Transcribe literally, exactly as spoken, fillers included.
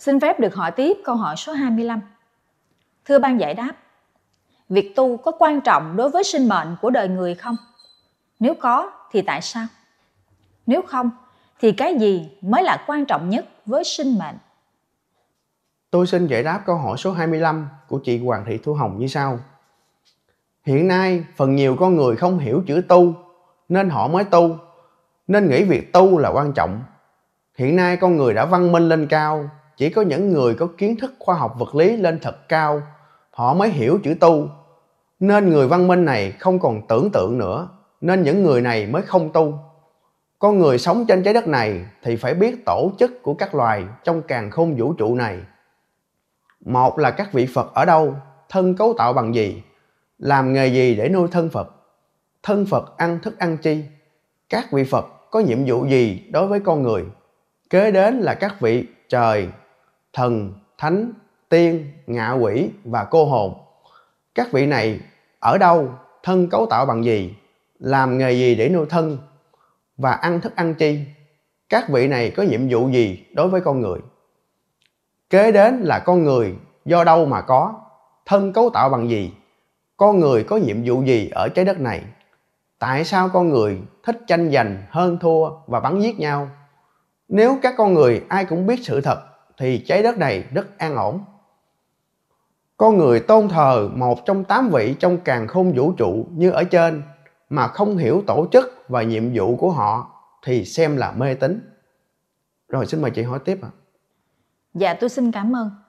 Xin phép được hỏi tiếp câu hỏi số hai mươi lăm. Thưa ban giải đáp, việc tu có quan trọng đối với sinh mệnh của đời người không? Nếu có thì tại sao? Nếu không thì cái gì mới là quan trọng nhất với sinh mệnh? Tôi xin giải đáp câu hỏi số hai mươi lăm của chị Hoàng Thị Thu Hồng như sau. Hiện nay phần nhiều con người không hiểu chữ tu nên họ mới tu, nên nghĩ việc tu là quan trọng. Hiện nay con người đã văn minh lên cao, chỉ có những người có kiến thức khoa học vật lý lên thật cao họ mới hiểu chữ tu, nên người văn minh này không còn tưởng tượng nữa, nên những người này mới không tu. Con người sống trên trái đất này thì phải biết tổ chức của các loài trong càn khôn vũ trụ này. Một là các vị Phật ở đâu, thân cấu tạo bằng gì, làm nghề gì để nuôi thân Phật, thân Phật ăn thức ăn chi, các vị Phật có nhiệm vụ gì đối với con người. Kế đến là các vị trời, thần, thánh, tiên, ngạ quỷ và cô hồn. Các vị này ở đâu, thân cấu tạo bằng gì, làm nghề gì để nuôi thân và ăn thức ăn chi, các vị này có nhiệm vụ gì đối với con người. Kế đến là con người do đâu mà có, thân cấu tạo bằng gì, con người có nhiệm vụ gì ở trái đất này. Tại sao con người thích tranh giành, hơn thua và bắn giết nhau? Nếu các con người ai cũng biết sự thật thì trái đất này rất an ổn. Con người tôn thờ một trong tám vị trong càn khôn vũ trụ như ở trên mà không hiểu tổ chức và nhiệm vụ của họ thì xem là mê tín. Rồi xin mời chị hỏi tiếp ạ. Dạ tôi xin cảm ơn.